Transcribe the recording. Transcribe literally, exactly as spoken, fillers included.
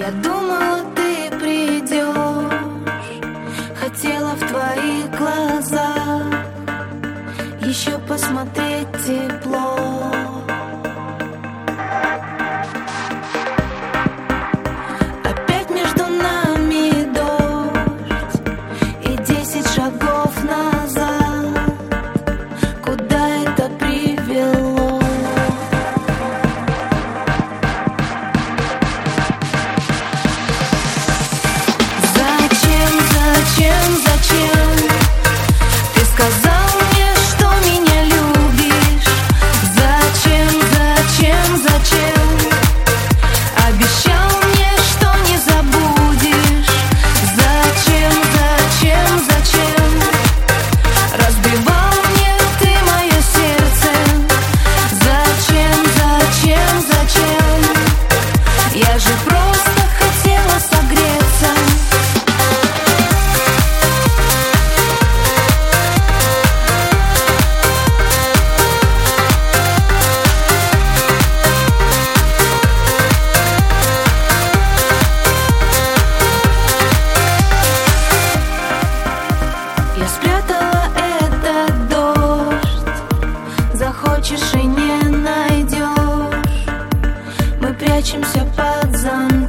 Я думала, ты придешь, хотела в твоих глазах еще посмотреть тепло. Опять между нами дождь и десять шагов назад. Куда это привело? Зачем, зачем, зачем ты сказал мне, что меня любишь? Зачем, зачем, зачем обещал мне, что не забудешь? Зачем, зачем, зачем разбивал мне ты мое сердце? Зачем, зачем, зачем? Я же просто хотела согреться. Я спрятала этот дождь, захочешь и не найдешь. Мы прячемся под зонтом.